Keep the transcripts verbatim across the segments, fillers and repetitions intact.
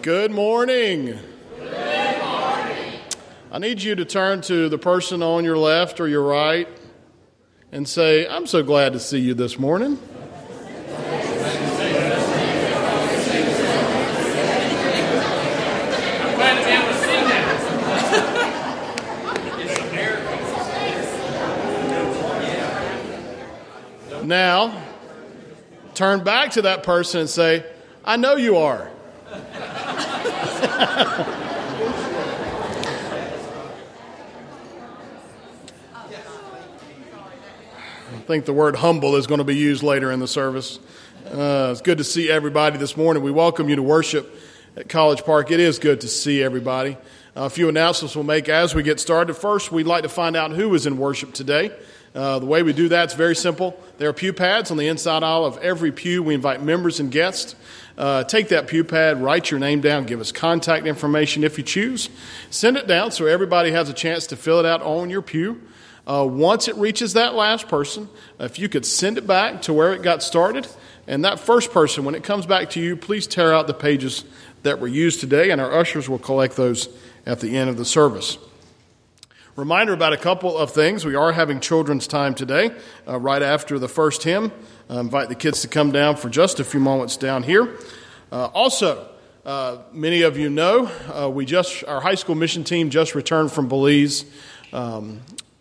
Good morning. Good morning. I need you to turn to the person on your left or your right and say, I'm so glad to see you this morning. Now, turn back to that person and say, I know you are. I think the word humble is going to be used later in the service. Uh, it's good to see everybody this morning. We welcome you to worship at College Park. It is good to see everybody. Uh, a few announcements we'll make as we get started. First, we'd like to find out who is in worship today. Uh, the way we do that is very simple. There are pew pads on the inside aisle of every pew. We invite members and guests. Uh, take that pew pad, write your name down, give us contact information if you choose. Send it down so everybody has a chance to fill it out on your pew. Uh, once it reaches that last person, if you could send it back to where it got started, and that first person, when it comes back to you, please tear out the pages that were used today, and our ushers will collect those at the end of the service. Reminder about a couple of things. We are having children's time today, uh, right after the first hymn. I invite the kids to come down for just a few moments down here. Uh, also, uh, many of you know, uh, we just our high school mission team just returned from Belize um,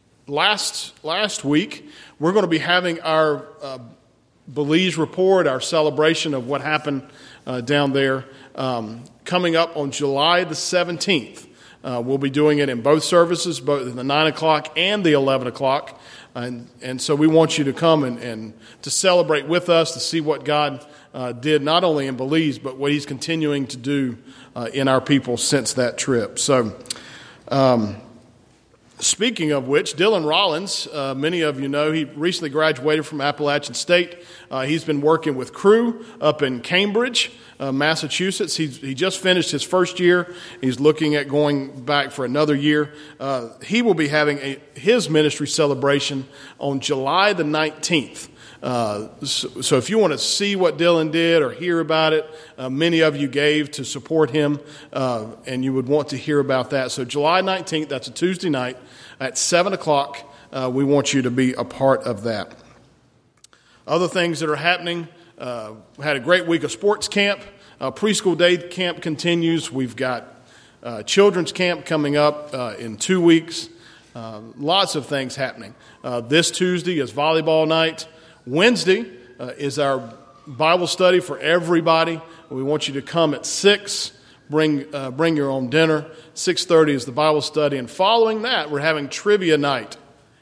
last last week. We're going to be having our uh, Belize report, our celebration of what happened uh, down there, um, coming up on July the seventeenth. Uh, we'll be doing it in both services, both in the nine o'clock and the eleven o'clock. And, and so we want you to come and, and to celebrate with us, to see what God uh, did, not only in Belize, but what he's continuing to do uh, in our people since that trip. So um, speaking of which, Dylan Rollins, uh, many of you know, he recently graduated from Appalachian State. Uh, he's been working with Crew up in Cambridge, Uh, Massachusetts. He's, he just finished his first year. He's looking at going back for another year. Uh, he will be having a, his ministry celebration on July the nineteenth. Uh, so, so if you want to see what Dylan did or hear about it, uh, many of you gave to support him, uh, and you would want to hear about that. So July nineteenth, that's a Tuesday night at seven o'clock. Uh, we want you to be a part of that. Other things that are happening. Uh, we had a great week of sports camp. Uh, preschool day camp continues. We've got uh, children's camp coming up uh, in two weeks. Uh, lots of things happening. Uh, this Tuesday is volleyball night. Wednesday uh, is our Bible study for everybody. We want you to come at six. Bring uh, bring your own dinner. six thirty is the Bible study. And following that, we're having trivia night.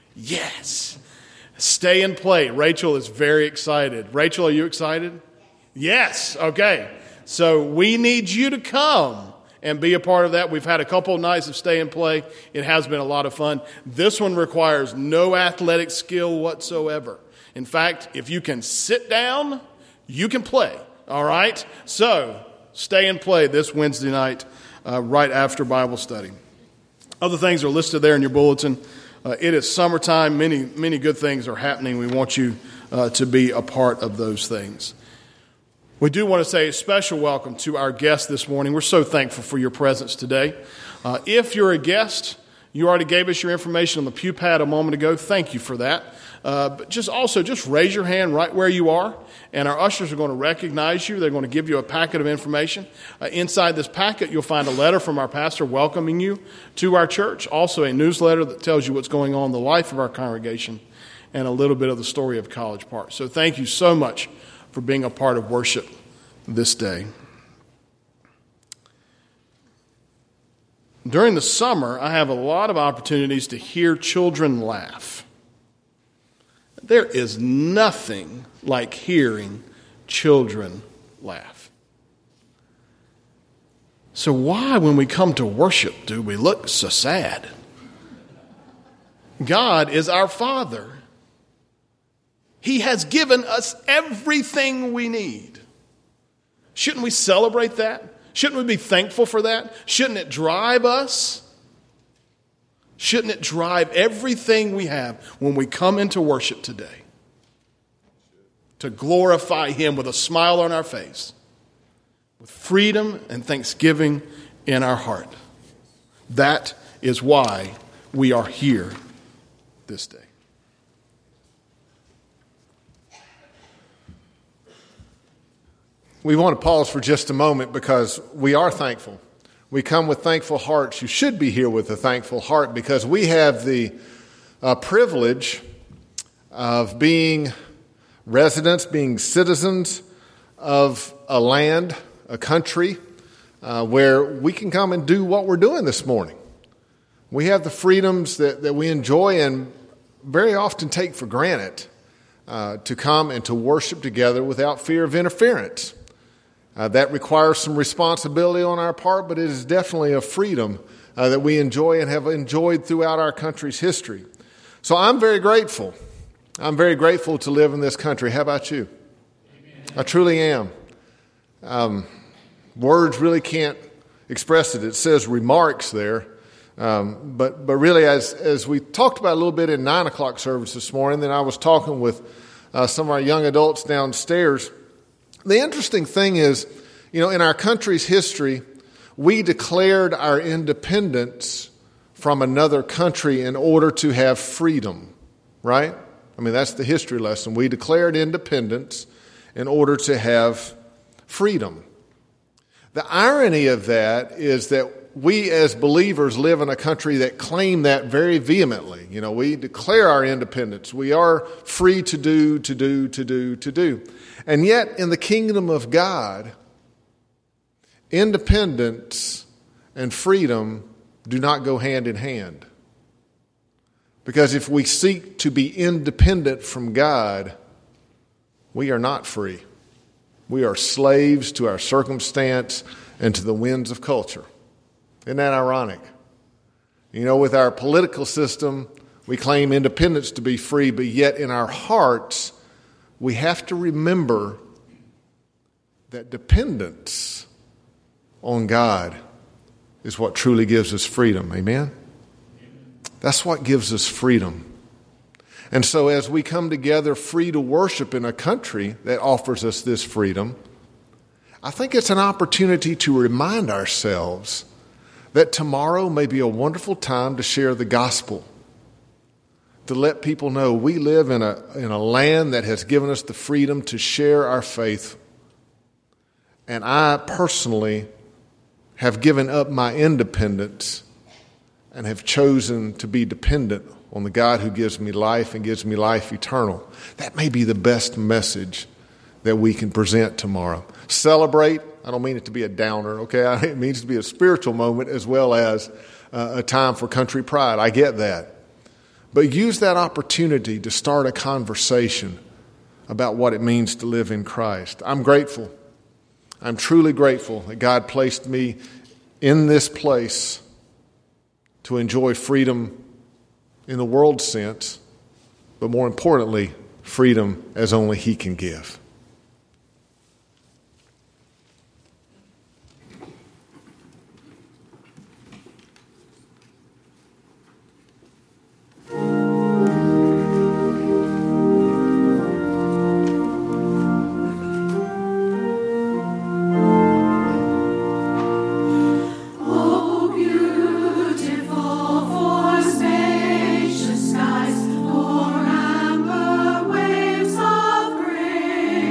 Yes. Stay and play. Rachel is very excited. Rachel, are you excited? Yes. Okay. So we need you to come and be a part of that. We've had a couple of nights of stay and play. It has been a lot of fun. This one requires no athletic skill whatsoever. In fact, if you can sit down, you can play. All right? So stay and play this Wednesday night uh, right after Bible study. Other things are listed there in your bulletin. Uh, it is summertime. Many, many good things are happening. We want you uh, to be a part of those things. We do want to say a special welcome to our guests this morning. We're so thankful for your presence today. Uh, if you're a guest, you already gave us your information on the pew pad a moment ago. Thank you for that. Uh, but just also, just raise your hand right where you are, and our ushers are going to recognize you. They're going to give you a packet of information. Uh, inside this packet, you'll find a letter from our pastor welcoming you to our church, also a newsletter that tells you what's going on in the life of our congregation, and a little bit of the story of College Park. So thank you so much for being a part of worship this day. During the summer, I have a lot of opportunities to hear children laugh. There is nothing like hearing children laugh. So why, when we come to worship, do we look so sad? God is our Father. He has given us everything we need. Shouldn't we celebrate that? Shouldn't we be thankful for that? Shouldn't it drive us? Shouldn't it drive everything we have when we come into worship today? To glorify Him with a smile on our face, with freedom and thanksgiving in our heart. That is why we are here this day. We want to pause for just a moment because we are thankful. We come with thankful hearts. You should be here with a thankful heart because we have the uh, privilege of being residents, being citizens of a land, a country, uh, where we can come and do what we're doing this morning. We have the freedoms that, that we enjoy and very often take for granted uh, to come and to worship together without fear of interference. Uh, that requires some responsibility on our part, but it is definitely a freedom uh, that we enjoy and have enjoyed throughout our country's history. So I'm very grateful. I'm very grateful to live in this country. How about you? Amen. I truly am. Um, words really can't express it. It says remarks there. Um, but but really, as as we talked about a little bit in nine o'clock service this morning, then I was talking with uh, some of our young adults downstairs. The interesting thing is, you know, in our country's history, we declared our independence from another country in order to have freedom, right? I mean, that's the history lesson. We declared independence in order to have freedom. The irony of that is that we as believers live in a country that claim that very vehemently. You know, we declare our independence. We are free to do, to do, to do, to do. And yet, in the kingdom of God, independence and freedom do not go hand in hand. Because if we seek to be independent from God, we are not free. We are slaves to our circumstance and to the winds of culture. Isn't that ironic? You know, with our political system, we claim independence to be free, but yet in our hearts, we have to remember that dependence on God is what truly gives us freedom. Amen? That's what gives us freedom. And so as we come together free to worship in a country that offers us this freedom, I think it's an opportunity to remind ourselves that tomorrow may be a wonderful time to share the gospel, to let people know we live in a, in a land that has given us the freedom to share our faith. And I personally have given up my independence and have chosen to be dependent on the God who gives me life and gives me life eternal. That may be the best message that we can present tomorrow. Celebrate. I don't mean it to be a downer, okay? It means to be a spiritual moment as well as uh, a time for country pride. I get that. But use that opportunity to start a conversation about what it means to live in Christ. I'm grateful. I'm truly grateful that God placed me in this place to enjoy freedom in the world sense, but more importantly, freedom as only He can give. Spacious skies, or amber waves of grace.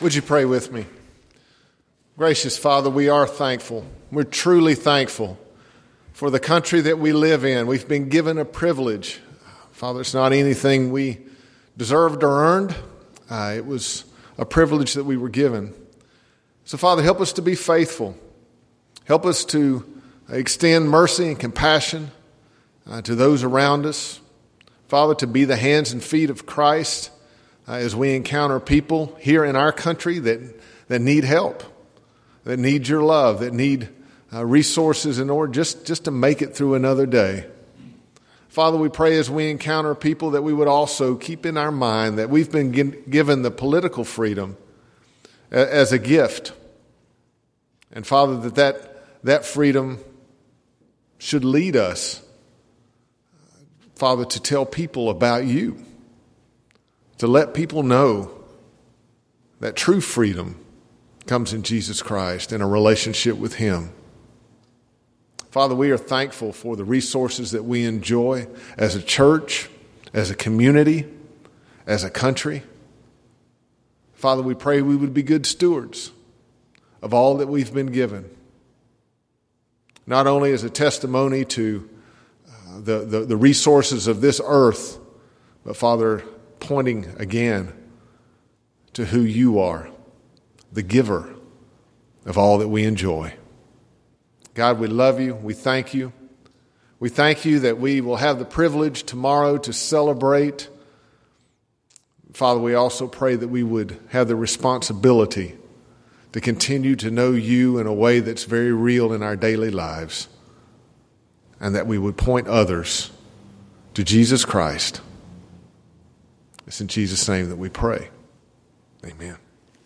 Would you pray with me? Gracious Father, we are thankful. We're truly thankful for the country that we live in. We've been given a privilege. Father, it's not anything we deserved or earned. Uh, it was a privilege that we were given. So, Father, help us to be faithful. Help us to extend mercy and compassion uh, to those around us. Father, to be the hands and feet of Christ uh, as we encounter people here in our country that, that need help, that need your love, that need uh, resources in order just, just to make it through another day. Father, we pray as we encounter people that we would also keep in our mind that we've been given the political freedom as a gift. And Father, that that, that freedom should lead us, Father, to tell people about you, to let people know that true freedom comes in Jesus Christ and a relationship with Him. Father, we are thankful for the resources that we enjoy as a church, as a community, as a country. Father, we pray we would be good stewards of all that we've been given, not only as a testimony to uh, the, the, the resources of this earth, but, Father, pointing again to who you are, the giver of all that we enjoy. God, we love you. We thank you. We thank you that we will have the privilege tomorrow to celebrate. Father, we also pray that we would have the responsibility to continue to know you in a way that's very real in our daily lives, and that we would point others to Jesus Christ. It's in Jesus' name that we pray. Amen.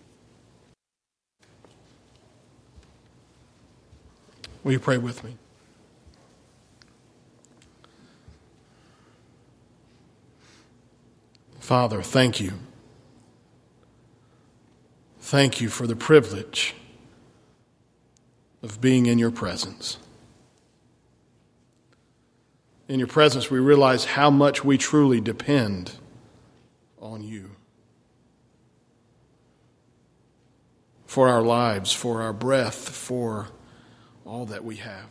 Will you pray with me? Father, thank you. Thank you for the privilege of being in your presence. In your presence, we realize how much we truly depend on you for our lives, for our breath, for all that we have.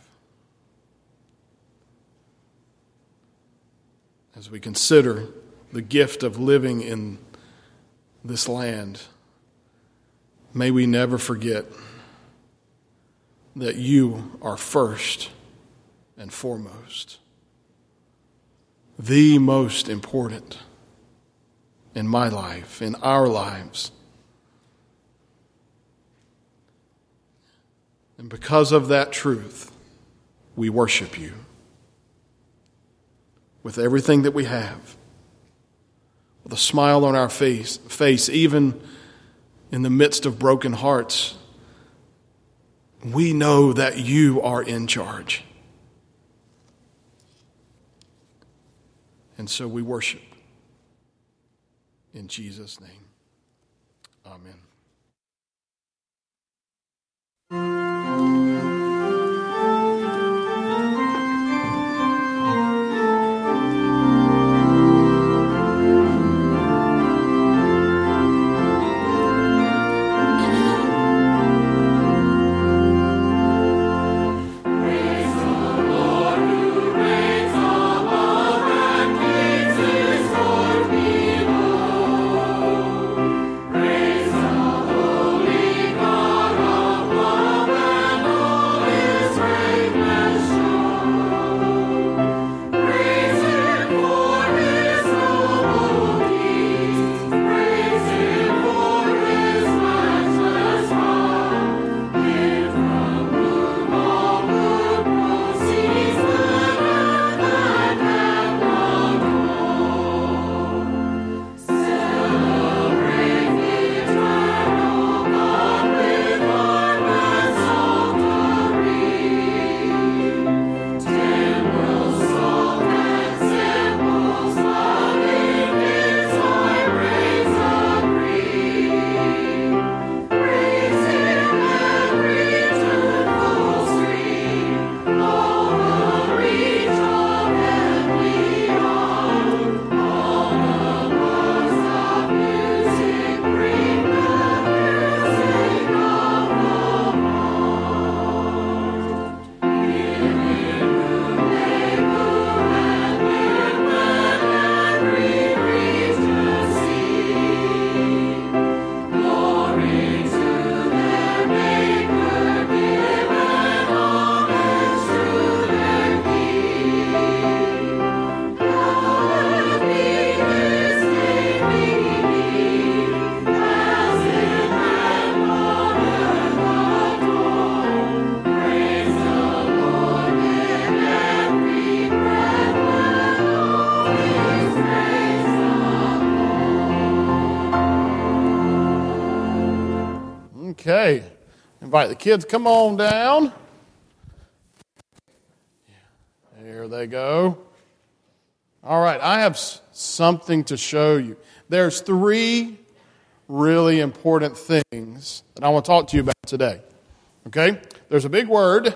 As we consider the gift of living in this land, may we never forget that you are first and foremost, the most important in my life, in our lives. And because of that truth, we worship you with everything that we have, with a smile on our face, face, even in the midst of broken hearts. We know that you are in charge. And so we worship in Jesus' name. Amen. Praise the Okay. Invite the kids. Come on down. There they go. All right. I have something to show you. There's three really important things that I want to talk to you about today. Okay? There's a big word.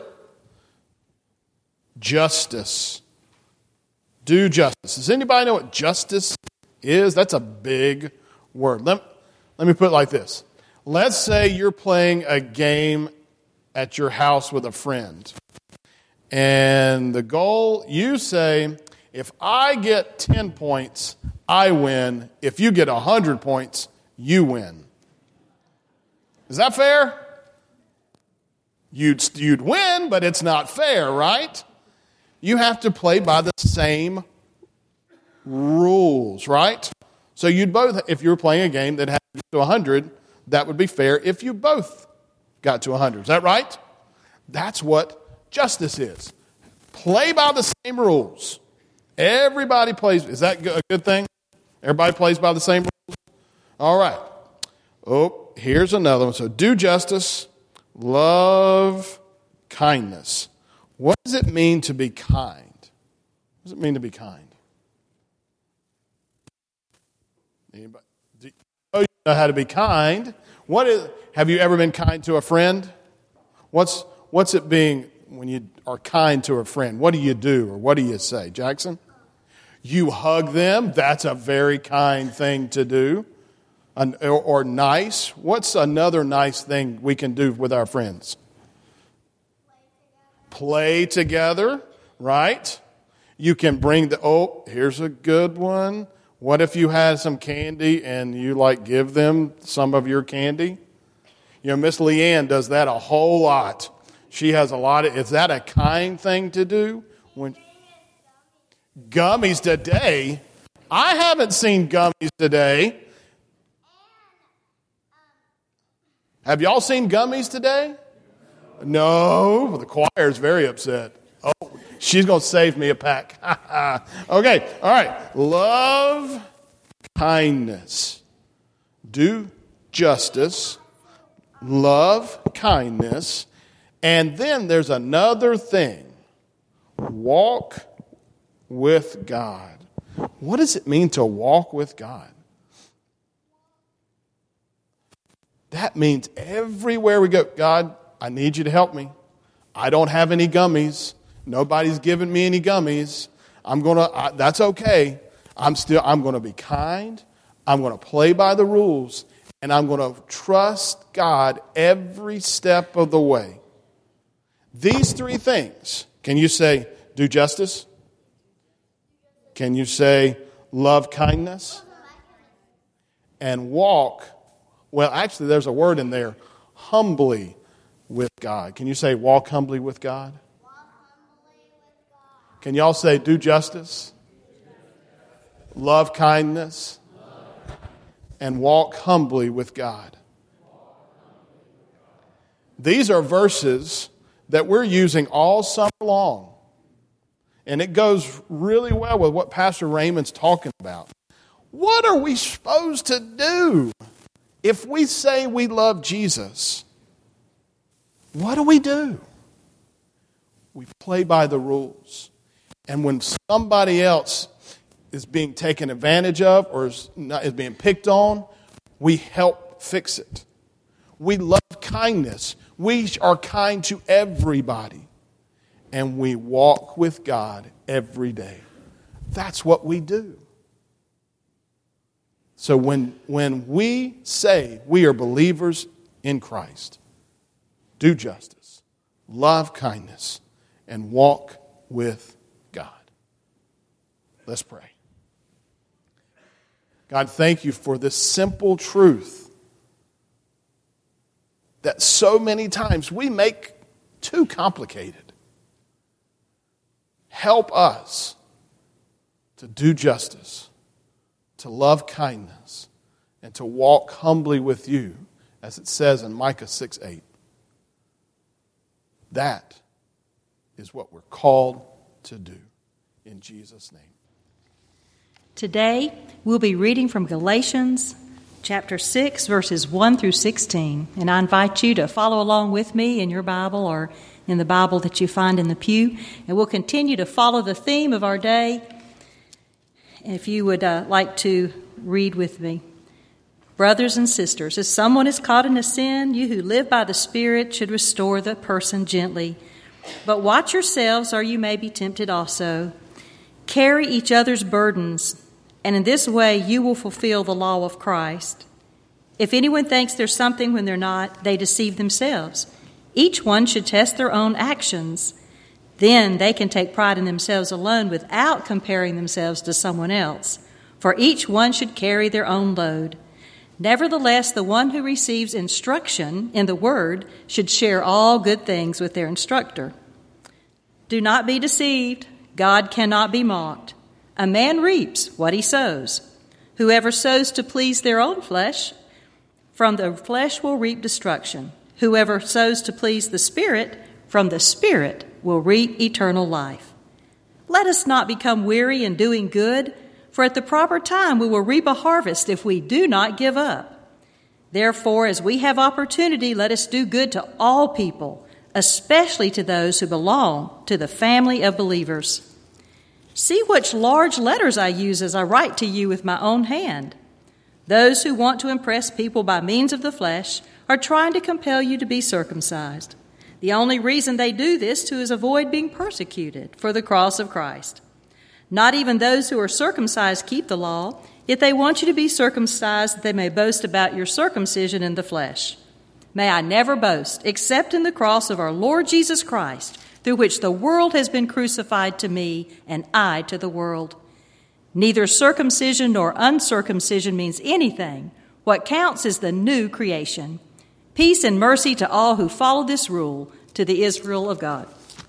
Justice. Do justice. Does anybody know what justice is? That's a big word. Let, let me put it like this. Let's say you're playing a game at your house with a friend. And the goal, you say, if I get ten points, I win. If you get one hundred points, you win. Is that fair? You'd, you'd win, but it's not fair, right? You have to play by the same rules, right? So you'd both, if you were playing a game that had to get to one hundred, that would be fair if you both got to one hundred. Is that right? That's what justice is. Play by the same rules. Everybody plays. Is that a good thing? Everybody plays by the same rules? All right. Oh, here's another one. So do justice, love kindness. What does it mean to be kind? What does it mean to be kind? Anybody? Do you know how to be kind? What is? Have you ever been kind to a friend? What's what's it being when you are kind to a friend? What do you do or what do you say, Jackson? You hug them. That's a very kind thing to do. An, or, or nice. What's another nice thing we can do with our friends? Play together, right? You can bring the, oh, here's a good one. What if you had some candy and you like give them some of your candy? You know, Miss Leanne does that a whole lot. She has a lot of, is that a kind thing to do? When gummies today? I haven't seen gummies today. Have y'all seen gummies today? No. Well, the choir is very upset. Oh, she's going to save me a pack. Okay, all right. Love kindness. Do justice. Love kindness. And then there's another thing. Walk with God. What does it mean to walk with God? That means everywhere we go, God, I need you to help me. I don't have any gummies. Nobody's giving me any gummies. I'm going to, that's okay. I'm still, I'm going to be kind. I'm going to play by the rules. And I'm going to trust God every step of the way. These three things. Can you say, do justice? Can you say, love kindness? And walk, well, actually, there's a word in there, humbly with God. Can you say, walk humbly with God? Walk humbly with God. Can y'all say, do justice? Love kindness? And walk humbly with God. These are verses that we're using all summer long. And it goes really well with what Pastor Raymond's talking about. What are we supposed to do if we say we love Jesus? What do we do? We play by the rules. And when somebody else is being taken advantage of or is, not, is being picked on, we help fix it. We love kindness. We are kind to everybody. And we walk with God every day. That's what we do. So when, when we say we are believers in Christ, do justice, love kindness, and walk with God. Let's pray. God, thank you for this simple truth that so many times we make too complicated. Help us to do justice, to love kindness, and to walk humbly with you, as it says in Micah six eight. That is what we're called to do. In Jesus' name. Today, we'll be reading from Galatians chapter six, verses one through sixteen. And I invite you to follow along with me in your Bible or in the Bible that you find in the pew. And we'll continue to follow the theme of our day. If you would uh, like to read with me. Brothers and sisters, if someone is caught in a sin, you who live by the Spirit should restore the person gently. But watch yourselves, or you may be tempted also. Carry each other's burdens, and in this way you will fulfill the law of Christ. If anyone thinks there's something when they're not, they deceive themselves. Each one should test their own actions. Then they can take pride in themselves alone without comparing themselves to someone else. For each one should carry their own load. Nevertheless, the one who receives instruction in the word should share all good things with their instructor. Do not be deceived. God cannot be mocked. A man reaps what he sows. Whoever sows to please their own flesh, from the flesh will reap destruction. Whoever sows to please the Spirit, from the Spirit will reap eternal life. Let us not become weary in doing good, for at the proper time we will reap a harvest if we do not give up. Therefore, as we have opportunity, let us do good to all people, especially to those who belong to the family of believers. See which large letters I use as I write to you with my own hand. Those who want to impress people by means of the flesh are trying to compel you to be circumcised. The only reason they do this to is avoid being persecuted for the cross of Christ. Not even those who are circumcised keep the law, yet they want you to be circumcised that they may boast about your circumcision in the flesh. May I never boast, except in the cross of our Lord Jesus Christ, through which the world has been crucified to me, and I to the world. Neither circumcision nor uncircumcision means anything. What counts is the new creation. Peace and mercy to all who follow this rule, to the Israel of God.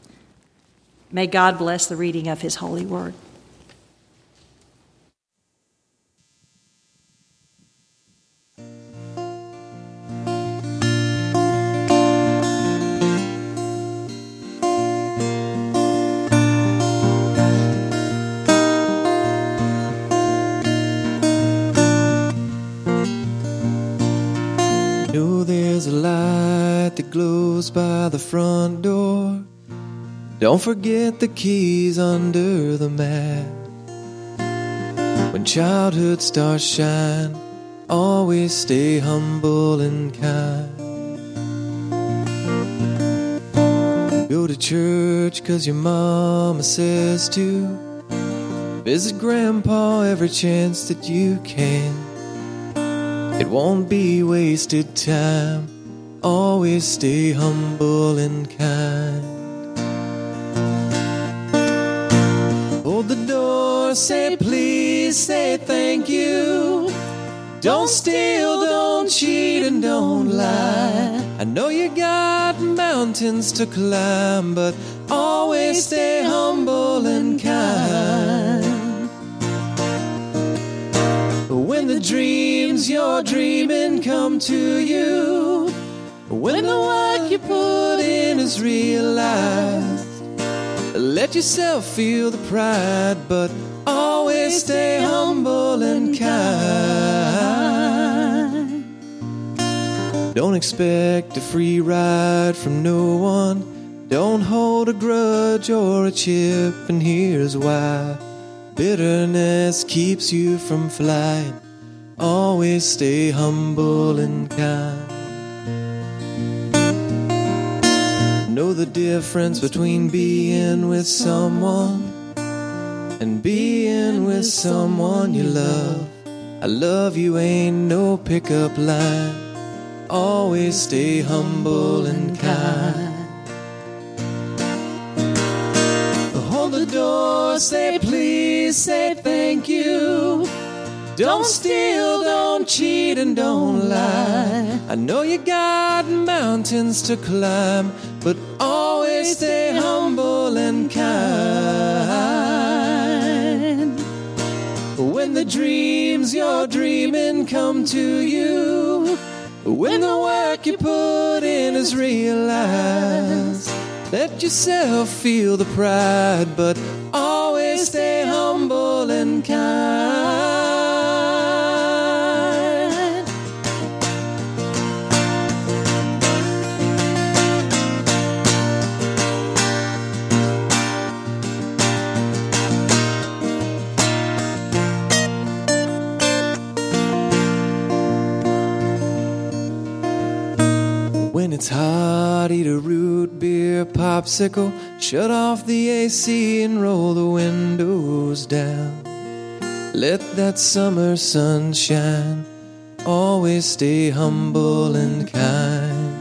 May God bless the reading of his holy word. There's a light that glows by the front door. Don't forget the keys under the mat. When childhood stars shine, always stay humble and kind. Go to church 'cause your mama says to. Visit grandpa every chance that you can. It won't be wasted time. Always stay humble and kind. Hold the door, say please, say thank you. Don't steal, don't cheat, and don't lie. I know you got mountains to climb, but always stay humble and kind. When the dreams you're dreaming come to you, when the work you put in is realized, let yourself feel the pride, but always stay humble and kind. Don't expect a free ride from no one. Don't hold a grudge or a chip, and here's why. Bitterness keeps you from flying. Always stay humble and kind. Know the difference between being with someone and being with someone you love. I love you ain't no pickup line. Always stay humble and kind. Hold the door, say please, say thank you. Don't steal, don't cheat, and don't lie. I know you got mountains to climb, but always stay humble and kind. When the dreams you're dreaming come to you, when the work you put in is realized, let yourself feel the pride, but always stay humble and kind. when it's hot, eat a root beer popsicle, shut off the A C and roll the windows down. Let that summer sun shine, always stay humble and kind.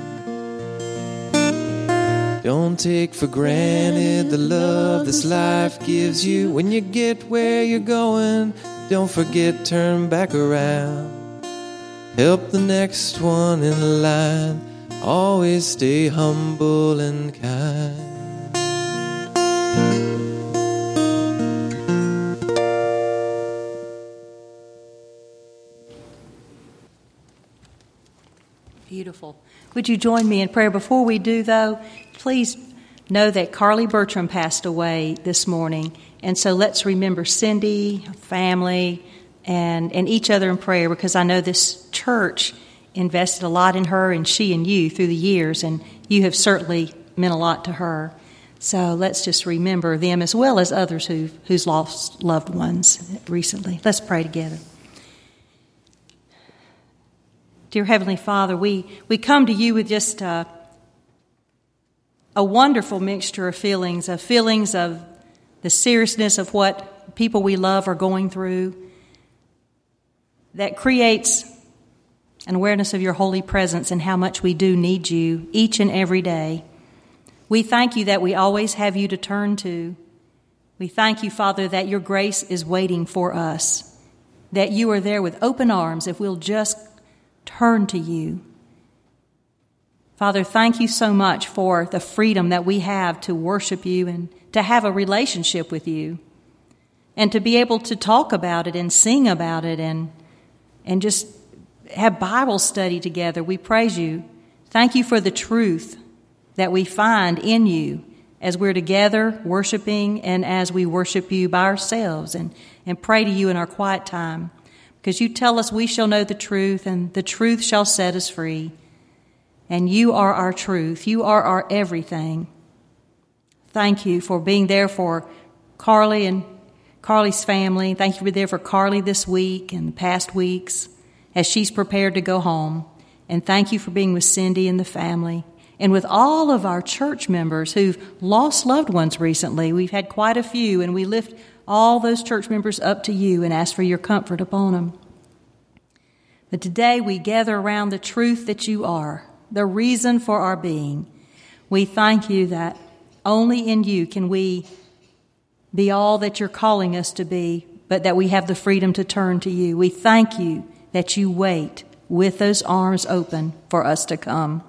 Don't take for granted the love this life gives you. When you get where you're going, don't forget, turn back around. Help the next one in line, always stay humble and kind. Beautiful. Would you join me in prayer? Before we do, though, please know that Carly Bertram passed away this morning. And so let's remember Cindy, her family, and, and each other in prayer, because I know this church invested a lot in her and she and you through the years, and you have certainly meant a lot to her. So let's just remember them as well as others who've, who's lost loved ones recently. Let's pray together. Dear Heavenly Father, we, we come to you with just a, a wonderful mixture of feelings, of feelings of the seriousness of what people we love are going through, that creates an awareness of your holy presence and how much we do need you each and every day. We thank you that we always have you to turn to. We thank you, Father, that your grace is waiting for us, that you are there with open arms if we'll just turn to you. Father, thank you so much for the freedom that we have to worship you and to have a relationship with you and to be able to talk about it and sing about it and and just have Bible study together. We praise you. Thank you for the truth that we find in you as we're together worshiping and as we worship you by ourselves and, and pray to you in our quiet time. Because you tell us we shall know the truth, and the truth shall set us free. And you are our truth. You are our everything. Thank you for being there for Carly and Carly's family. Thank you for being there for Carly this week and the past weeks as she's prepared to go home. And thank you for being with Cindy and the family and with all of our church members who've lost loved ones recently. We've had quite a few, and we lift all those church members up to you and ask for your comfort upon them. But today we gather around the truth that you are, the reason for our being. We thank you that only in you can we be all that you're calling us to be, but that we have the freedom to turn to you. We thank you that you wait with those arms open for us to come.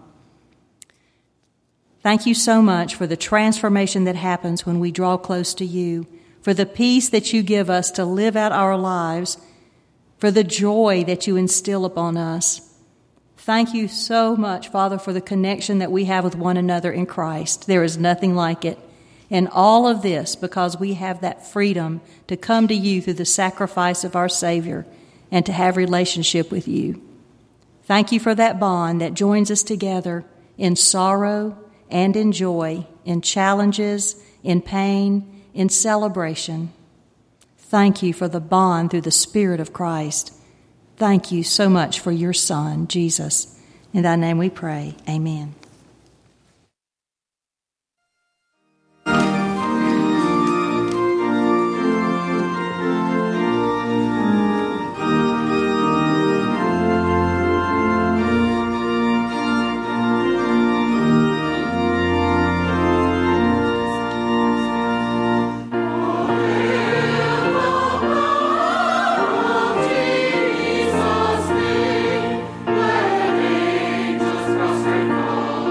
Thank you so much for the transformation that happens when we draw close to you, for the peace that you give us to live out our lives, for the joy that you instill upon us. Thank you so much, Father, for the connection that we have with one another in Christ. There is nothing like it. And all of this because we have that freedom to come to you through the sacrifice of our Savior and to have relationship with you. Thank you for that bond that joins us together in sorrow and in joy, in challenges, in pain, in celebration. Thank you for the bond through the Spirit of Christ. Thank you so much for your Son, Jesus. In thy name we pray. Amen. Jesus, let angels prostrate fall.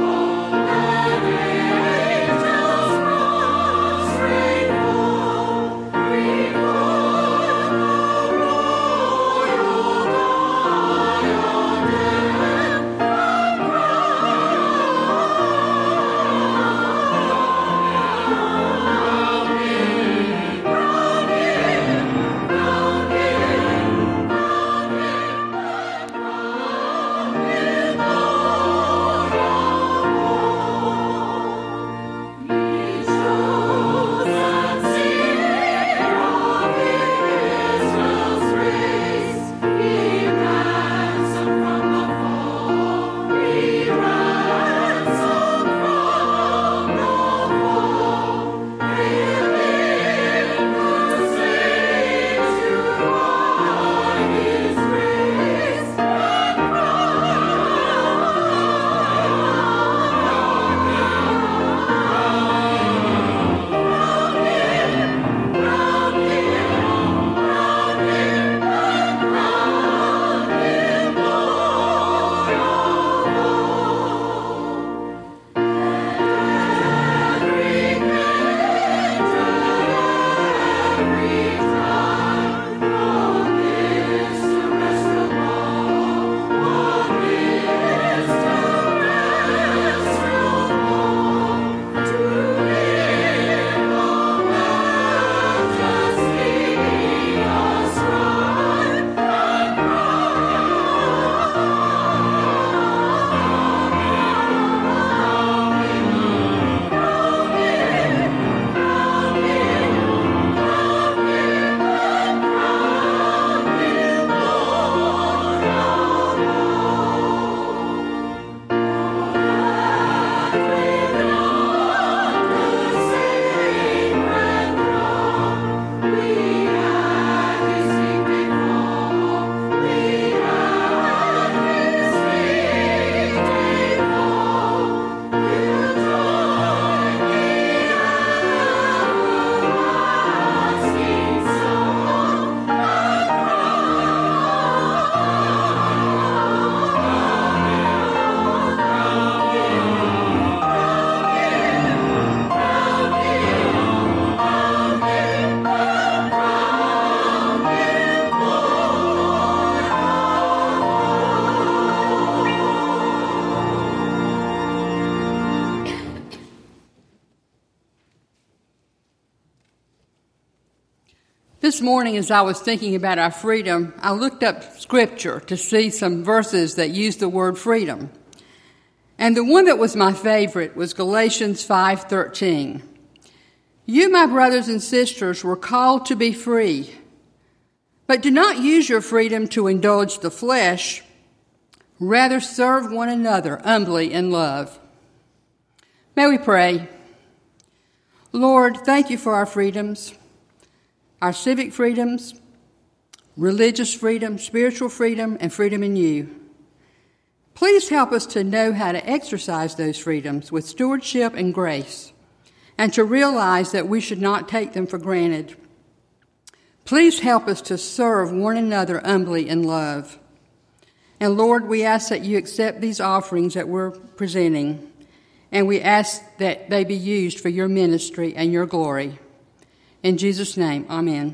This morning, as I was thinking about our freedom, I looked up scripture to see some verses that use the word freedom. And the one that was my favorite was Galatians five thirteen. You, my brothers and sisters, were called to be free, but do not use your freedom to indulge the flesh. Rather, serve one another humbly in love. May we pray. Lord, thank you for our freedoms, our civic freedoms, religious freedom, spiritual freedom, and freedom in you. Please help us to know how to exercise those freedoms with stewardship and grace, and to realize that we should not take them for granted. Please help us to serve one another humbly in love. And Lord, we ask that you accept these offerings that we're presenting, and we ask that they be used for your ministry and your glory. In Jesus' name, amen.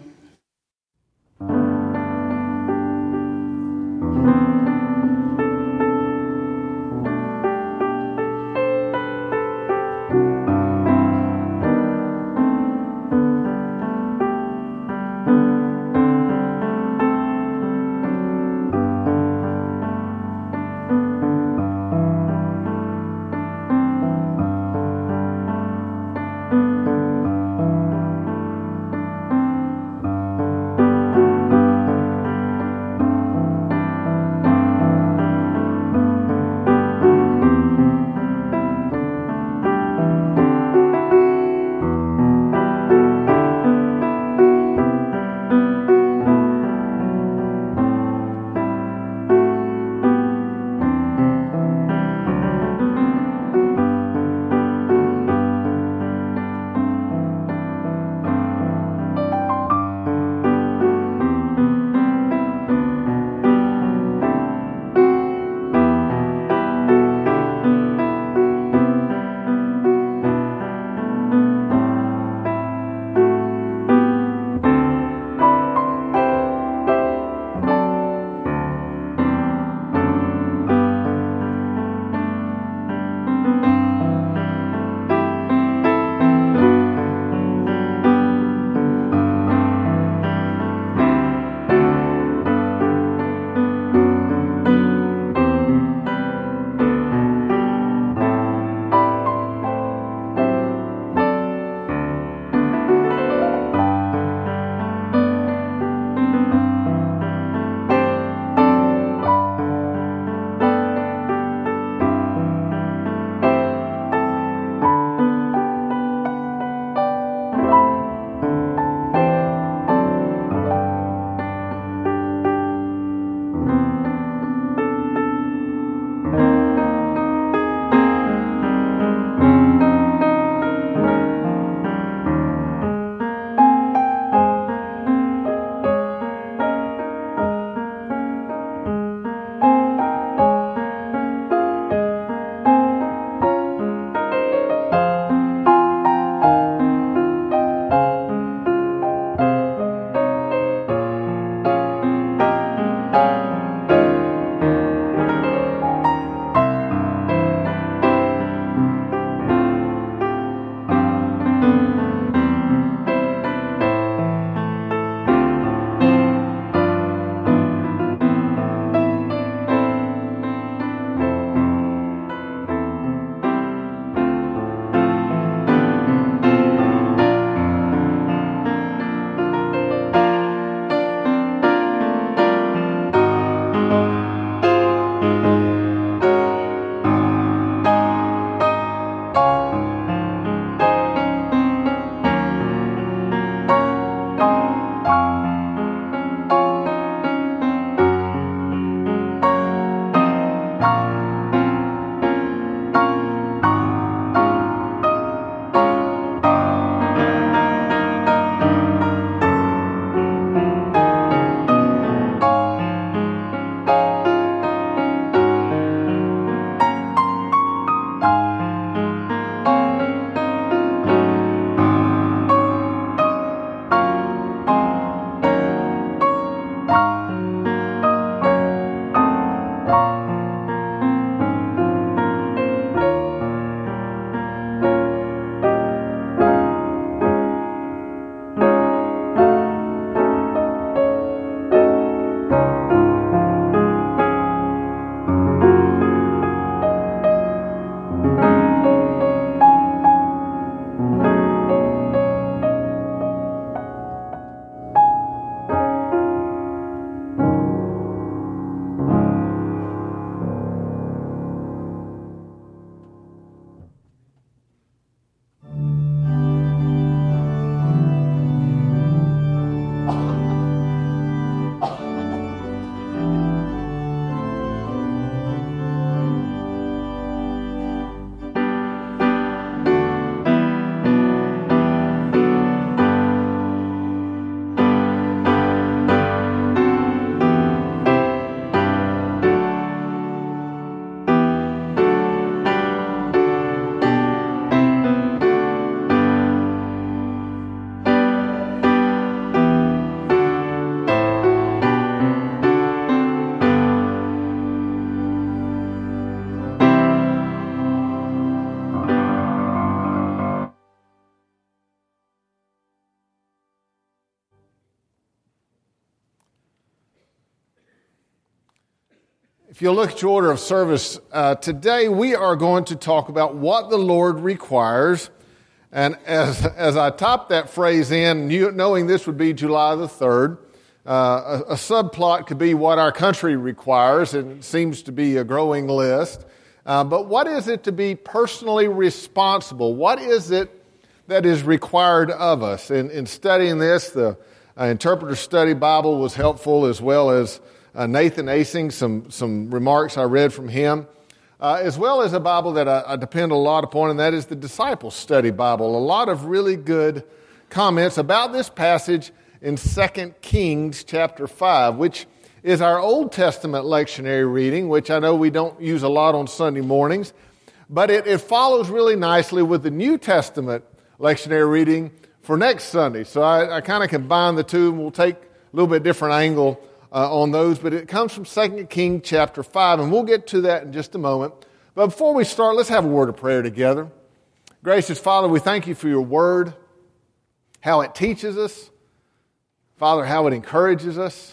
If you look at your order of service, uh, today we are going to talk about what the Lord requires. And as as I typed that phrase in, knowing this would be July the third, uh, a, a subplot could be what our country requires, and it seems to be a growing list. Uh, but what is it to be personally responsible? What is it that is required of us? In, in studying this, the uh, Interpreter Study Bible was helpful, as well as Uh, Nathan Asing, some some remarks I read from him, uh, as well as a Bible that I, I depend a lot upon, and that is the Disciple Study Bible. A lot of really good comments about this passage in Second Kings chapter five, which is our Old Testament lectionary reading, which I know we don't use a lot on Sunday mornings, but it, it follows really nicely with the New Testament lectionary reading for next Sunday. So I, I kind of combine the two, and we'll take a little bit different angle Uh, on those, but it comes from Second Kings chapter five, and we'll get to that in just a moment. But before we start, let's have a word of prayer together. Gracious Father, we thank you for your word, how it teaches us, Father, how it encourages us.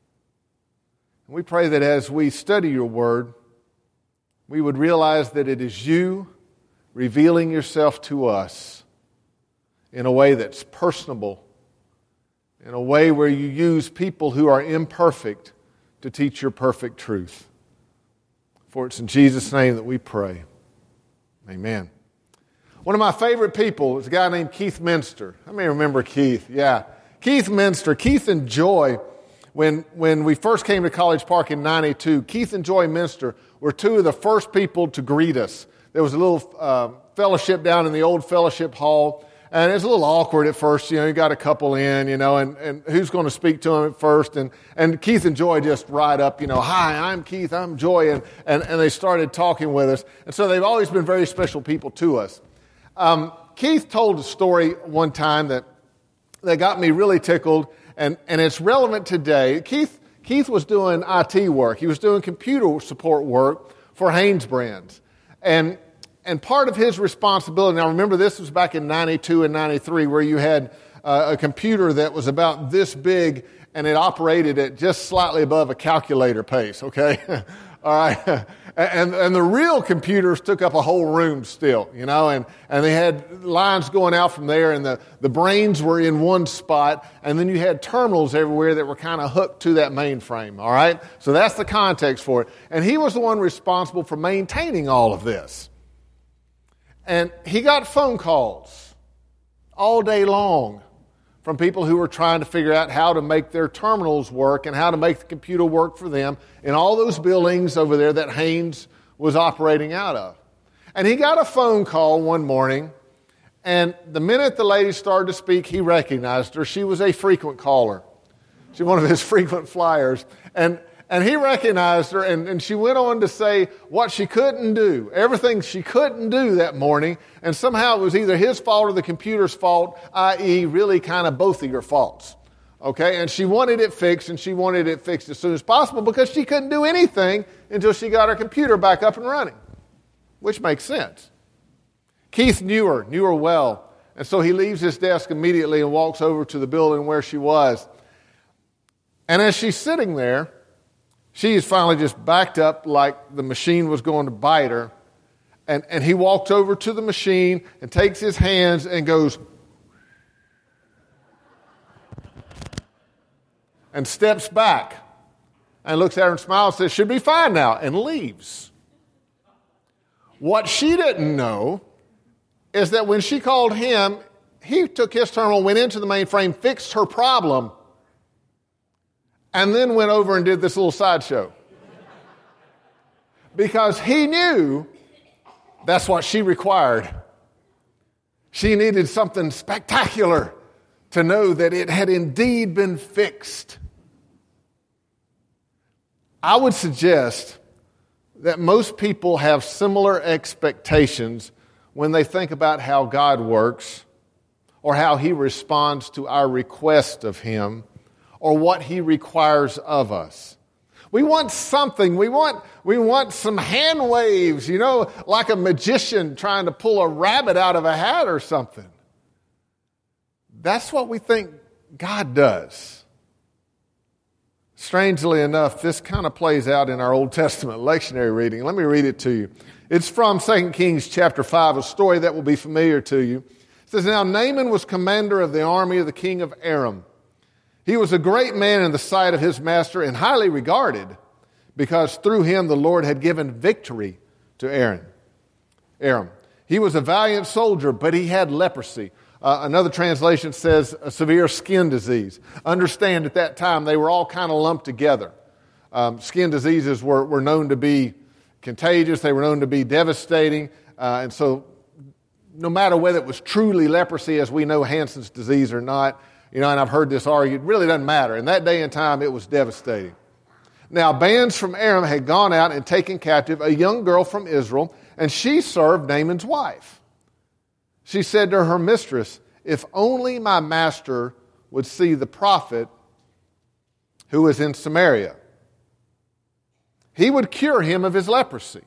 And we pray that as we study your word, we would realize that it is you revealing yourself to us in a way that's personable, in a way where you use people who are imperfect to teach your perfect truth. For it's in Jesus' name that we pray. Amen. One of my favorite people is a guy named Keith Minster. I may remember Keith. Yeah. Keith Minster. Keith and Joy, when, when we first came to College Park in ninety-two, Keith and Joy Minster were two of the first people to greet us. There was a little uh, fellowship down in the old fellowship hall. And it's a little awkward at first, you know, you got a couple in, you know, and, and who's going to speak to them at first? And, and Keith and Joy just ride up, you know, hi, I'm Keith, I'm Joy, and, and, and they started talking with us. And so they've always been very special people to us. Um, Keith told a story one time that, that got me really tickled, and, and it's relevant today. Keith, Keith was doing I T work. He was doing computer support work for Hanesbrands. And And part of his responsibility, now remember this was back in ninety-two and ninety-three, where you had uh, a computer that was about this big and it operated at just slightly above a calculator pace, okay? All right. And, and the real computers took up a whole room still, you know, and, and they had lines going out from there, and the, the brains were in one spot, and then you had terminals everywhere that were kind of hooked to that mainframe, all right? So that's the context for it. And he was the one responsible for maintaining all of this. And he got phone calls all day long from people who were trying to figure out how to make their terminals work and how to make the computer work for them in all those buildings over there that Hanes was operating out of. And he got a phone call one morning, and the minute the lady started to speak, he recognized her. She was a frequent caller. She was one of his frequent flyers. And And he recognized her, and, and she went on to say what she couldn't do, everything she couldn't do that morning, and somehow it was either his fault or the computer's fault, that is really kind of both of your faults. Okay, and she wanted it fixed, and she wanted it fixed as soon as possible because she couldn't do anything until she got her computer back up and running, which makes sense. Keith knew her, knew her well, and so he leaves his desk immediately and walks over to the building where she was. And as she's sitting there, she is finally just backed up like the machine was going to bite her. And, and he walks over to the machine and takes his hands and goes and steps back and looks at her and smiles and says, should be fine now, and leaves. What she didn't know is that when she called him, he took his terminal, went into the mainframe, fixed her problem, and then went over and did this little sideshow. Because he knew that's what she required. She needed something spectacular to know that it had indeed been fixed. I would suggest that most people have similar expectations when they think about how God works, or how He responds to our request of Him, or what He requires of us. We want something. We want, we want some hand waves, you know, like a magician trying to pull a rabbit out of a hat or something. That's what we think God does. Strangely enough, this kind of plays out in our Old Testament lectionary reading. Let me read it to you. It's from Second Kings chapter five, a story that will be familiar to you. It says, "Now Naaman was commander of the army of the king of Aram. He was a great man in the sight of his master and highly regarded, because through him the Lord had given victory to Aaron. Aram. He was a valiant soldier, but he had leprosy." Uh, another translation says a severe skin disease. Understand, at that time, they were all kind of lumped together. Um, skin diseases were, were known to be contagious. They were known to be devastating. Uh, and so no matter whether it was truly leprosy, as we know Hansen's disease or not, you know, and I've heard this argued, it really doesn't matter. In that day and time, it was devastating. Now, bands from Aram had gone out and taken captive a young girl from Israel, and she served Naaman's wife. She said to her mistress, "If only my master would see the prophet who is in Samaria, he would cure him of his leprosy."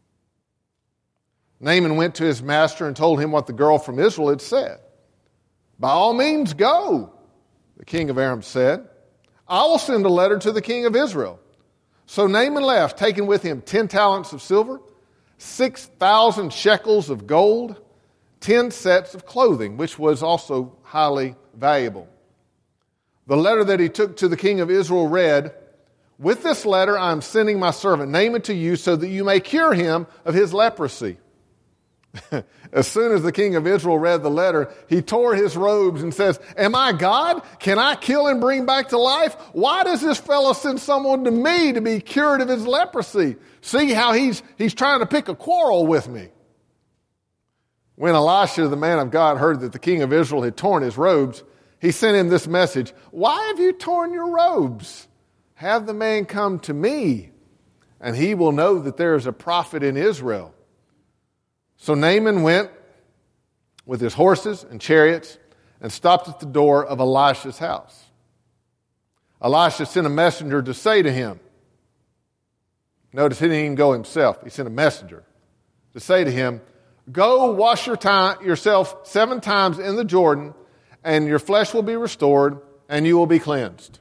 Naaman went to his master and told him what the girl from Israel had said. "By all means, go," the king of Aram said. "I will send a letter to the king of Israel." So Naaman left, taking with him ten talents of silver, six thousand shekels of gold, ten sets of clothing, which was also highly valuable. The letter that he took to the king of Israel read, "With this letter I am sending my servant Naaman to you so that you may cure him of his leprosy." As soon as the king of Israel read the letter, he tore his robes and says, "Am I God? Can I kill and bring back to life? Why does this fellow send someone to me to be cured of his leprosy? See how he's, he's trying to pick a quarrel with me." When Elisha, the man of God, heard that the king of Israel had torn his robes, he sent him this message, "Why have you torn your robes? Have the man come to me, and he will know that there is a prophet in Israel." So Naaman went with his horses and chariots and stopped at the door of Elisha's house. Elisha sent a messenger to say to him, notice he didn't even go himself, he sent a messenger to say to him, "Go wash your time, yourself seven times in the Jordan, and your flesh will be restored, and you will be cleansed."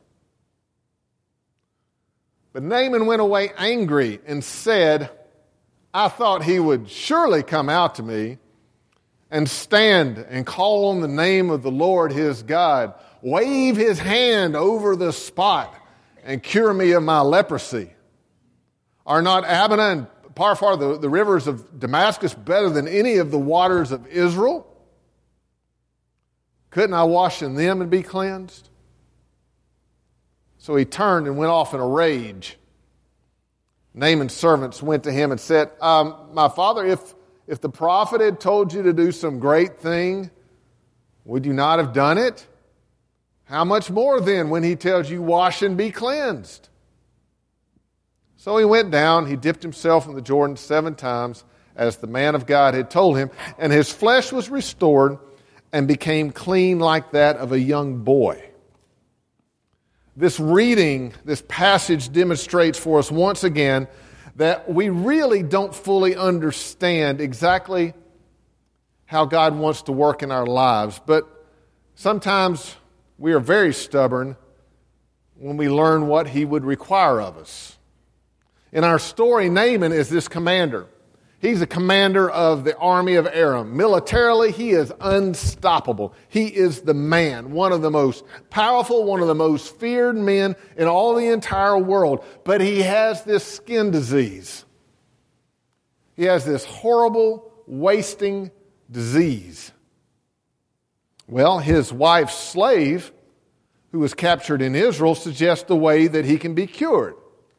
But Naaman went away angry and said, "I thought he would surely come out to me and stand and call on the name of the Lord his God, wave his hand over the spot, and cure me of my leprosy. Are not Abana and Parfar, the, the rivers of Damascus, better than any of the waters of Israel? Couldn't I wash in them and be cleansed?" So he turned and went off in a rage. Naaman's servants went to him and said, um, "My father, if, if the prophet had told you to do some great thing, would you not have done it? How much more then when he tells you, wash and be cleansed?" So he went down, he dipped himself in the Jordan seven times, as the man of God had told him, and his flesh was restored and became clean like that of a young boy. This reading, this passage demonstrates for us once again that we really don't fully understand exactly how God wants to work in our lives, but sometimes we are very stubborn when we learn what he would require of us. In our story, Naaman is this commander. He's a commander of the army of Aram. Militarily, he is unstoppable. He is the man, one of the most powerful, one of the most feared men in all the entire world. But he has this skin disease. He has this horrible, wasting disease. Well, his wife's slave, who was captured in Israel, suggests a way that he can be cured.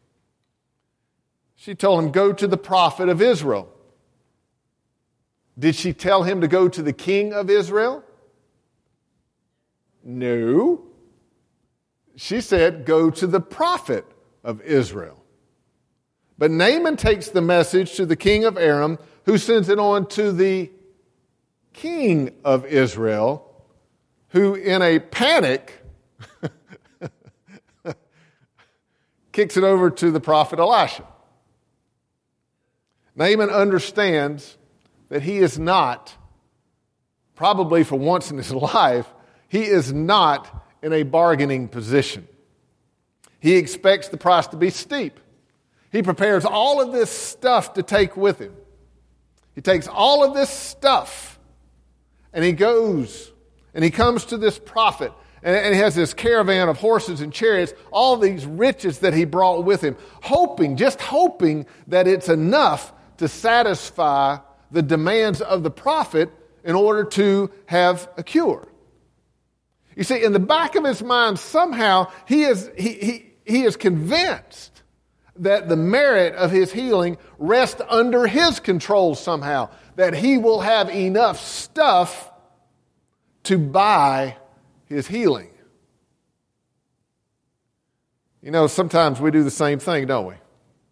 She told him, "Go to the prophet of Israel." Did she tell him to go to the king of Israel? No. She said, "Go to the prophet of Israel." But Naaman takes the message to the king of Aram, who sends it on to the king of Israel, who in a panic kicks it over to the prophet Elisha. Naaman understands that he is not, probably for once in his life, he is not in a bargaining position. He expects the price to be steep. He prepares all of this stuff to take with him. He takes all of this stuff and he goes and he comes to this prophet and he has this caravan of horses and chariots, all these riches that he brought with him, hoping, just hoping that it's enough to satisfy the demands of the prophet in order to have a cure. You see, in the back of his mind, somehow he is, he, he, he is convinced that the merit of his healing rests under his control somehow, that he will have enough stuff to buy his healing. You know, sometimes we do the same thing, don't we?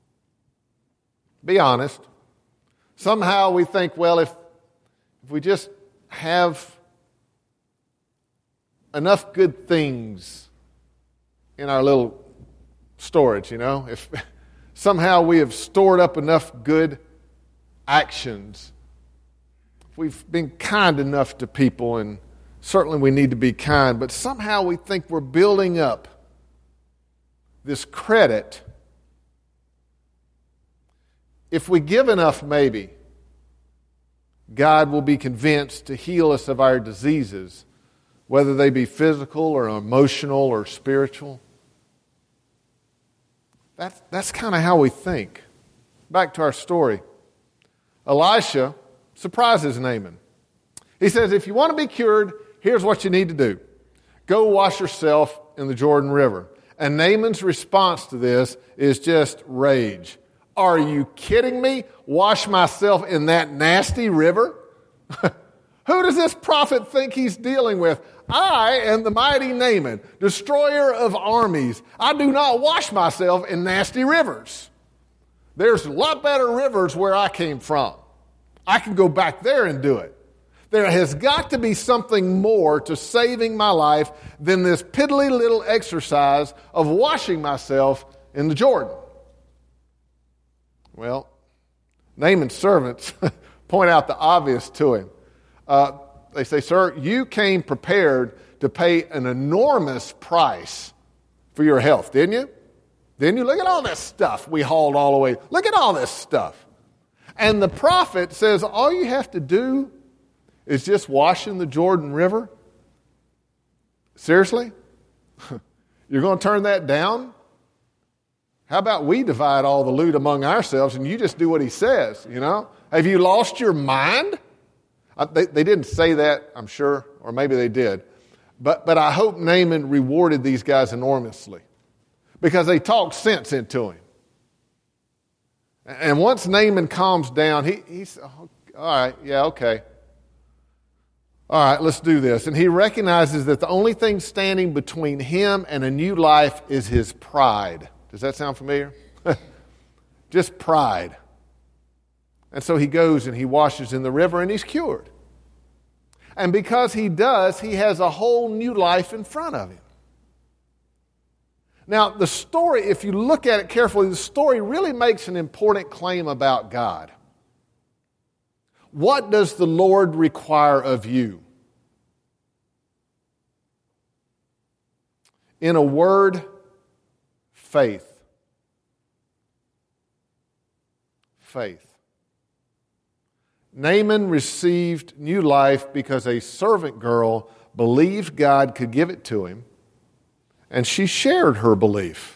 Be honest. Somehow we think, well, if, if we just have enough good things in our little storage, you know, if somehow we have stored up enough good actions, if we've been kind enough to people, and certainly we need to be kind, but somehow we think we're building up this credit. If we give enough, maybe God will be convinced to heal us of our diseases, whether they be physical or emotional or spiritual. That's, that's kind of how we think. Back to our story. Elisha surprises Naaman. He says, if you want to be cured, here's what you need to do. Go wash yourself in the Jordan River. And Naaman's response to this is just rage. Are you kidding me? Wash myself in that nasty river? Who does this prophet think he's dealing with? I am the mighty Naaman, destroyer of armies. I do not wash myself in nasty rivers. There's a lot better rivers where I came from. I can go back there and do it. There has got to be something more to saving my life than this piddly little exercise of washing myself in the Jordan. Well, Naaman's servants point out the obvious to him. Uh, they say, sir, you came prepared to pay an enormous price for your health, didn't you? Didn't you? Look at all this stuff we hauled all the way. Look at all this stuff. And the prophet says, all you have to do is just wash in the Jordan River? Seriously? You're going to turn that down? How about we divide all the loot among ourselves and you just do what he says, you know? Have you lost your mind? Uh, they, they didn't say that, I'm sure, or maybe they did. But, but I hope Naaman rewarded these guys enormously because they talked sense into him. And once Naaman calms down, he, he's, oh, all right, yeah, okay. All right, let's do this. And he recognizes that the only thing standing between him and a new life is his pride. Does that sound familiar? Just pride. And so he goes and he washes in the river and he's cured. And because he does, he has a whole new life in front of him. Now, the story, if you look at it carefully, the story really makes an important claim about God. What does the Lord require of you? In a word, faith. Faith. Naaman received new life because a servant girl believed God could give it to him, and she shared her belief.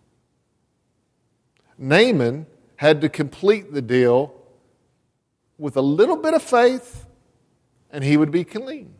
Naaman had to complete the deal with a little bit of faith, and he would be clean.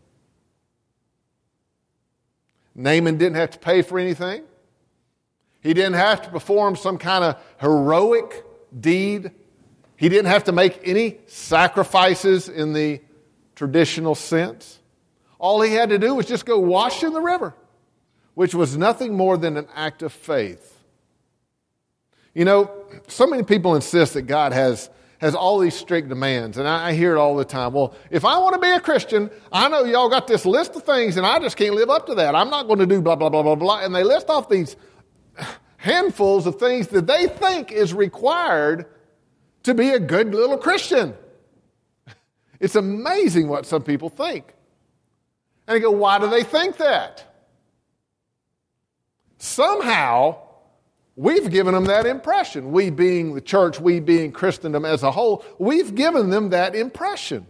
Naaman didn't have to pay for anything. He didn't have to perform some kind of heroic deed. He didn't have to make any sacrifices in the traditional sense. All he had to do was just go wash in the river, which was nothing more than an act of faith. You know, so many people insist that God has, has all these strict demands, and I, I hear it all the time. Well, if I want to be a Christian, I know y'all got this list of things, and I just can't live up to that. I'm not going to do blah, blah, blah, blah, blah. And they list off these handfuls of things that they think is required to be a good little Christian. It's amazing what some people think. And you go, why do they think that? Somehow, We've given them that impression. We being the church, we being Christendom as a whole, we've given them that impression.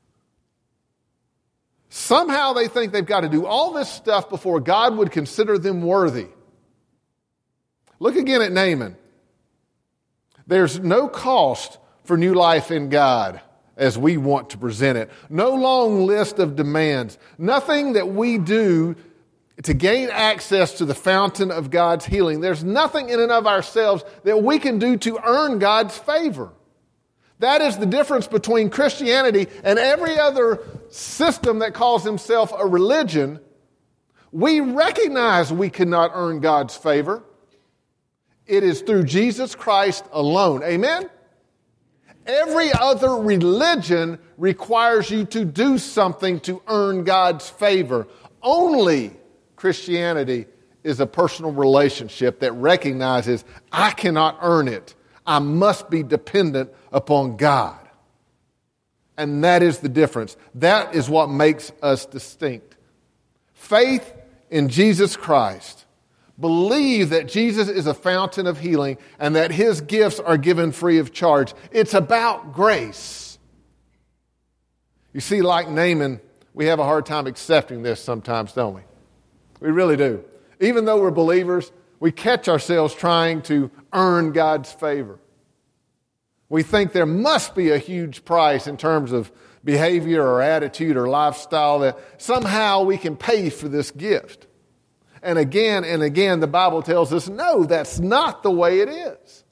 Somehow they think they've got to do all this stuff before God would consider them worthy. Look again at Naaman. There's no cost for new life in God as we want to present it. No long list of demands. Nothing that we do to gain access to the fountain of God's healing. There's nothing in and of ourselves that we can do to earn God's favor. That is the difference between Christianity and every other system that calls himself a religion. We recognize we cannot earn God's favor. It is through Jesus Christ alone. Amen? Every other religion requires you to do something to earn God's favor. Only Christianity is a personal relationship that recognizes I cannot earn it. I must be dependent upon God. And that is the difference. That is what makes us distinct. Faith in Jesus Christ. Believe that Jesus is a fountain of healing and that his gifts are given free of charge. It's about grace. You see, like Naaman, we have a hard time accepting this sometimes, don't we? We really do. Even though we're believers, we catch ourselves trying to earn God's favor. We think there must be a huge price in terms of behavior or attitude or lifestyle that somehow we can pay for this gift. And again and again, the Bible tells us, no, that's not the way it is.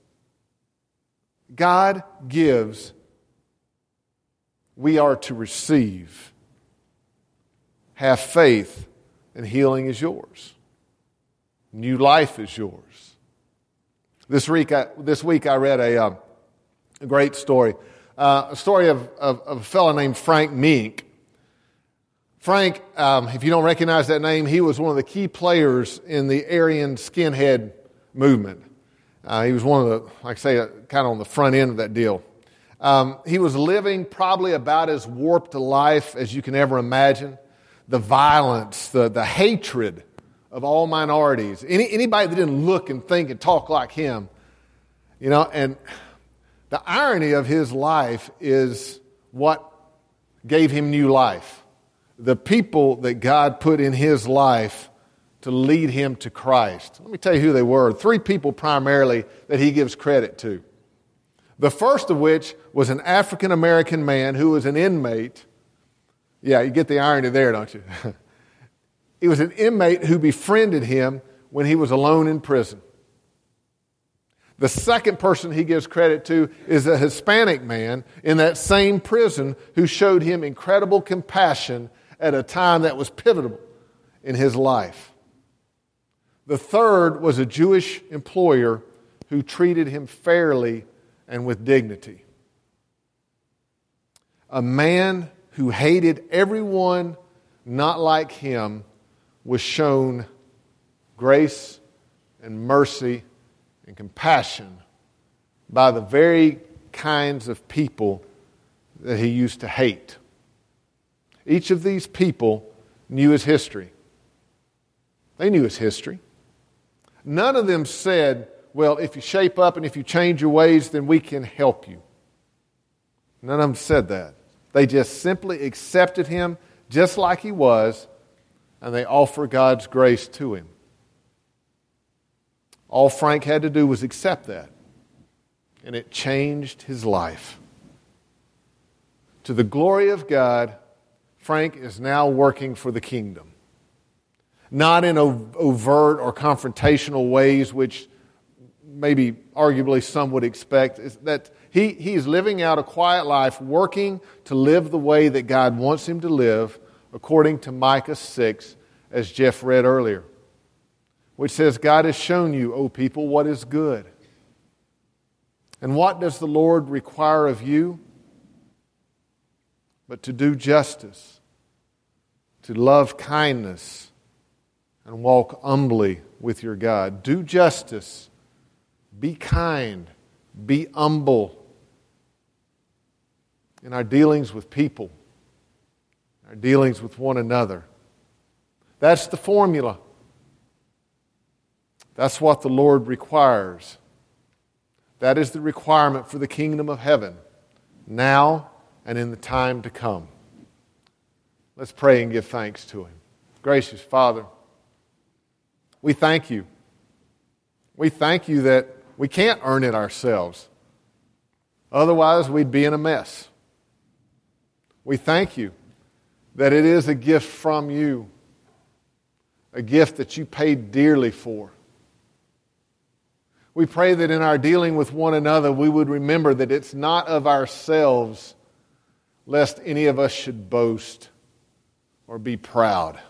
God gives. We are to receive. Have faith, and healing is yours. New life is yours. This week I, this week I read a, uh, a great story. Uh, a story of, of, of a fellow named Frank Meek. Frank, um, if you don't recognize that name, he was one of the key players in the Aryan skinhead movement. Uh, he was one of the, like I say, uh, kind of on the front end of that deal. Um, he was living probably about as warped a life as you can ever imagine. The violence, the, the hatred of all minorities. Any, anybody that didn't look and think and talk like him. You know, and the irony of his life is what gave him new life. The people that God put in his life to lead him to Christ. Let me tell you who they were. Three people primarily that he gives credit to. The first of which was an African-American man who was an inmate. Yeah, you get the irony there, don't you? He was an inmate who befriended him when he was alone in prison. The second person he gives credit to is a Hispanic man in that same prison who showed him incredible compassion at a time that was pivotal in his life. The third was a Jewish employer who treated him fairly and with dignity. A man who hated everyone not like him was shown grace and mercy and compassion by the very kinds of people that he used to hate. Each of these people knew his history. They knew his history. None of them said, well, if you shape up and if you change your ways, then we can help you. None of them said that. They just simply accepted him just like he was, and they offered God's grace to him. All Frank had to do was accept that, and it changed his life. To the glory of God, Frank is now working for the kingdom. Not in overt or confrontational ways, which maybe arguably some would expect. Is that he, he is living out a quiet life, working to live the way that God wants him to live, according to Micah six, as Jeff read earlier, which says, God has shown you, O people, what is good. And what does the Lord require of you? But to do justice, to love kindness, and walk humbly with your God. Do justice, be kind, be humble in our dealings with people, our dealings with one another. That's the formula. That's what the Lord requires. That is the requirement for the kingdom of heaven, now and in the time to come. Let's pray and give thanks to Him. Gracious Father, we thank You. We thank You that we can't earn it ourselves. Otherwise, we'd be in a mess. We thank You that it is a gift from You, a gift that You paid dearly for. We pray that in our dealing with one another, we would remember that it's not of ourselves, lest any of us should boast or be proud.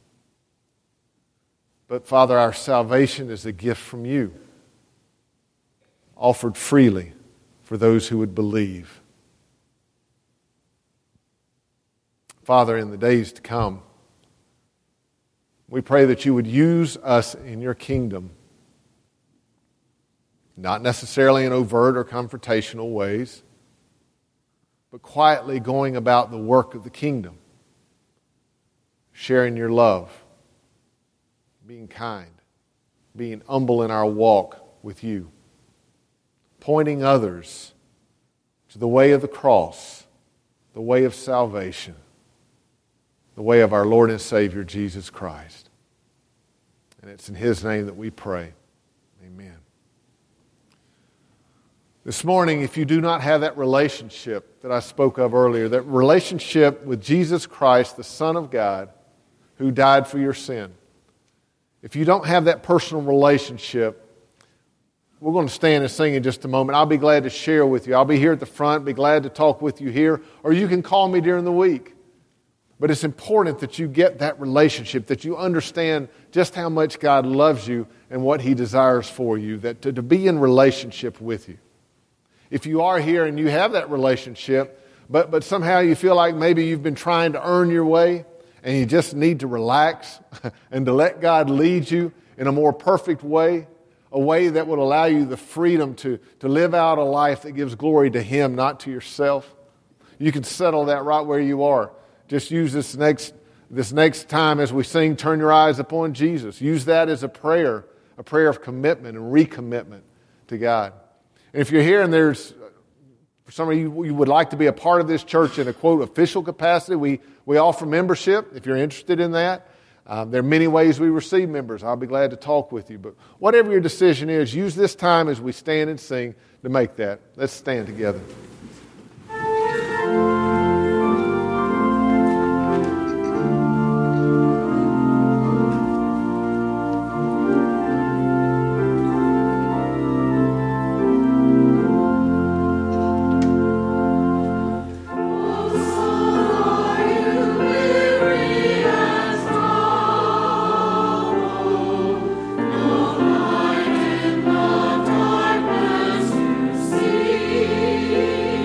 But Father, our salvation is a gift from You, offered freely for those who would believe. Father, in the days to come, we pray that You would use us in Your kingdom, not necessarily in overt or confrontational ways, but quietly going about the work of the kingdom, sharing Your love, being kind, being humble in our walk with You, pointing others to the way of the cross, the way of salvation, the way of our Lord and Savior, Jesus Christ. And it's in His name that we pray. Amen. This morning, if you do not have that relationship that I spoke of earlier, that relationship with Jesus Christ, the Son of God, who died for your sin, if you don't have that personal relationship, we're going to stand and sing in just a moment. I'll be glad to share with you. I'll be here at the front, be glad to talk with you here, or you can call me during the week. But it's important that you get that relationship, that you understand just how much God loves you and what He desires for you, that to, to be in relationship with you. If you are here and you have that relationship, but, but somehow you feel like maybe you've been trying to earn your way and you just need to relax and to let God lead you in a more perfect way, a way that will allow you the freedom to, to live out a life that gives glory to Him, not to yourself, you can settle that right where you are. Just use this next, this next time as we sing, Turn Your Eyes Upon Jesus. Use that as a prayer, a prayer of commitment and recommitment to God. And if you're here and there's, for some of you, you would like to be a part of this church in a, quote, official capacity, we, we offer membership if you're interested in that. Um, there are many ways we receive members. I'll be glad to talk with you. But whatever your decision is, use this time as we stand and sing to make that. Let's stand together. See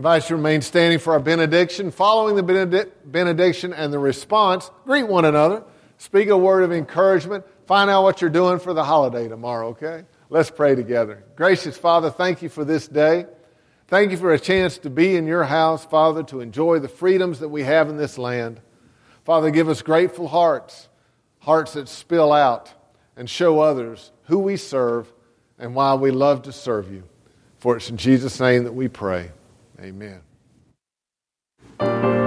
invite you to remain standing for our benediction. Following the benedic- benediction and the response, greet one another. Speak a word of encouragement. Find out what you're doing for the holiday tomorrow, okay? Let's pray together. Gracious Father, thank you for this day. Thank you for a chance to be in your house, Father, to enjoy the freedoms that we have in this land. Father, give us grateful hearts, hearts that spill out and show others who we serve and why we love to serve you. For it's in Jesus' name that we pray. Amen.